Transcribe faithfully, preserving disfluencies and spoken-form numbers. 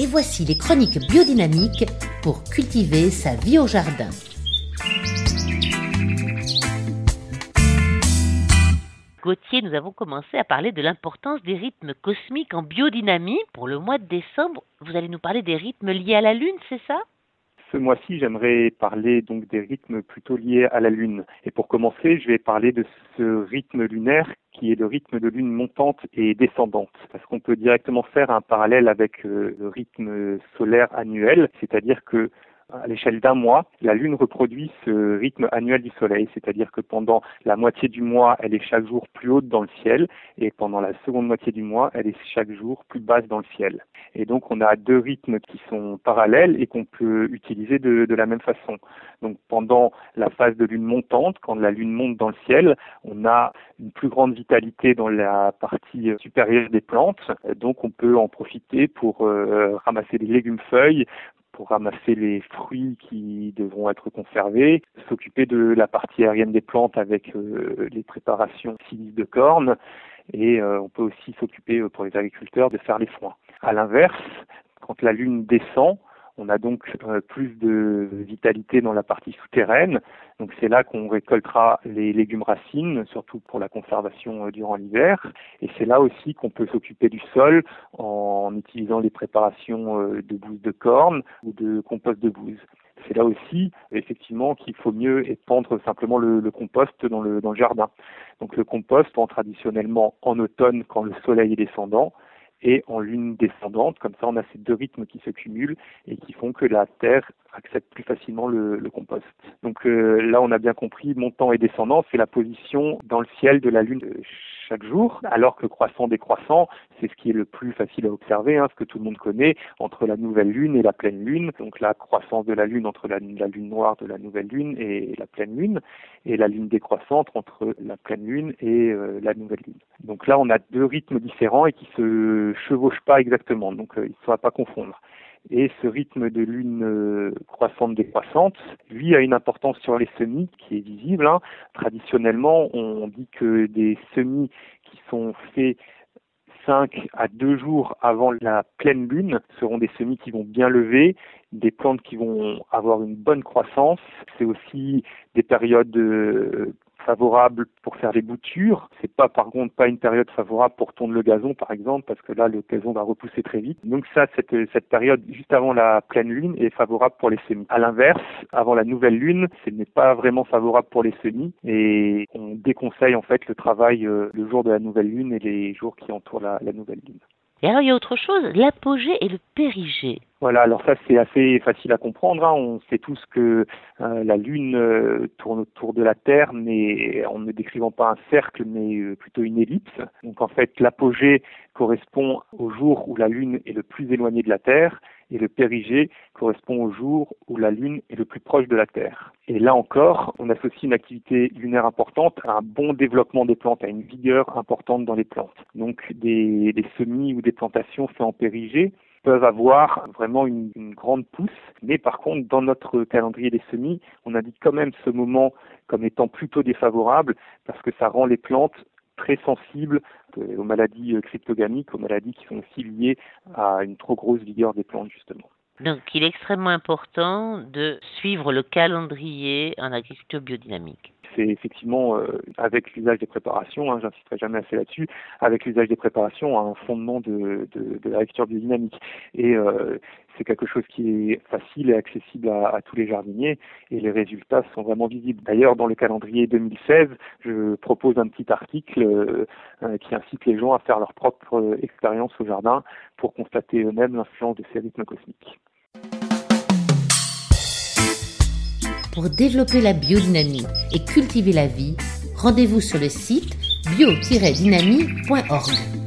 et voici les chroniques biodynamiques pour cultiver sa vie au jardin. Gauthier, nous avons commencé à parler de l'importance des rythmes cosmiques en biodynamie. Pour le mois de décembre, vous allez nous parler des rythmes liés à la Lune, c'est ça ? Ce mois-ci, j'aimerais parler donc des rythmes plutôt liés à la Lune. Et pour commencer, je vais parler de ce rythme lunaire qui est le rythme de lune montante et descendante. Parce qu'on peut directement faire un parallèle avec euh, le rythme solaire annuel, c'est-à-dire que à l'échelle d'un mois, la Lune reproduit ce rythme annuel du Soleil, c'est-à-dire que pendant la moitié du mois, elle est chaque jour plus haute dans le ciel, et pendant la seconde moitié du mois, elle est chaque jour plus basse dans le ciel. Et donc, on a deux rythmes qui sont parallèles et qu'on peut utiliser de, de la même façon. Donc, pendant la phase de lune montante, quand la Lune monte dans le ciel, on a une plus grande vitalité dans la partie supérieure des plantes, donc on peut en profiter pour euh, ramasser des légumes-feuilles, pour ramasser les fruits qui devront être conservés, s'occuper de la partie aérienne des plantes avec euh, les préparations silice de corne, et euh, on peut aussi s'occuper euh, pour les agriculteurs de faire les foins. À l'inverse, quand la Lune descend, on a donc euh, plus de vitalité dans la partie souterraine. Donc c'est là qu'on récoltera les légumes racines, surtout pour la conservation euh, durant l'hiver. Et c'est là aussi qu'on peut s'occuper du sol en utilisant les préparations euh, de bouse de corne ou de compost de bouse. C'est là aussi, effectivement, qu'il faut mieux épandre simplement le, le compost dans le, dans le jardin. Donc le compost prend traditionnellement en automne quand le soleil est descendant, et en lune descendante, comme ça on a ces deux rythmes qui se cumulent et qui font que la terre accepte plus facilement le, le compost. Donc euh, là on a bien compris, montant et descendant, c'est la position dans le ciel de la lune euh, chaque jour, alors que croissant décroissant, c'est ce qui est le plus facile à observer, hein, ce que tout le monde connaît, entre la nouvelle lune et la pleine lune, donc la croissance de la lune entre la, la lune noire de la nouvelle lune et la pleine lune, et la lune décroissante entre la pleine lune et euh, la nouvelle lune. Donc là on a deux rythmes différents et qui se chevauchent pas exactement, donc euh, il ne faut pas confondre. Et ce rythme de lune euh, croissante décroissante, lui, a une importance sur les semis qui est visible. Hein. Traditionnellement, on dit que des semis qui sont faits cinq à deux jours avant la pleine lune seront des semis qui vont bien lever, des plantes qui vont avoir une bonne croissance. C'est aussi des périodes euh, favorables pour faire les boutures. C'est pas, par contre, pas une période favorable pour tondre le gazon, par exemple, parce que là, le gazon va repousser très vite. Donc ça, cette, cette période juste avant la pleine lune est favorable pour les semis. À l'inverse, avant la nouvelle lune, ce n'est pas vraiment favorable pour les semis et on déconseille en fait le travail euh, le jour de la nouvelle lune et les jours qui entourent la, la nouvelle lune. Et alors, il y a autre chose, l'apogée et le périgée. Voilà, alors ça c'est assez facile à comprendre. Hein. On sait tous que euh, la Lune euh, tourne autour de la Terre, mais en ne décrivant pas un cercle, mais euh, plutôt une ellipse. Donc en fait, l'apogée correspond au jour où la Lune est le plus éloignée de la Terre, et le périgée correspond au jour où la Lune est le plus proche de la Terre. Et là encore, on associe une activité lunaire importante à un bon développement des plantes, à une vigueur importante dans les plantes. Donc des, des semis ou des plantations faits en périgée peuvent avoir vraiment une, une grande pousse, mais par contre, dans notre calendrier des semis, on indique quand même ce moment comme étant plutôt défavorable, parce que ça rend les plantes très sensibles aux maladies cryptogamiques, aux maladies qui sont aussi liées à une trop grosse vigueur des plantes, justement. Donc, il est extrêmement important de suivre le calendrier en agriculture biodynamique. C'est effectivement, euh, avec l'usage des préparations, hein, j'insisterai jamais assez là-dessus, avec l'usage des préparations, un fondement de, de, de l'agriculture biodynamique. Et euh, c'est quelque chose qui est facile et accessible à, à tous les jardiniers, et les résultats sont vraiment visibles. D'ailleurs, dans le calendrier deux mille seize, je propose un petit article euh, euh, qui incite les gens à faire leur propre euh, expérience au jardin pour constater eux-mêmes l'influence de ces rythmes cosmiques. Pour développer la biodynamie et cultiver la vie, rendez-vous sur le site bio tiret dynamie point org.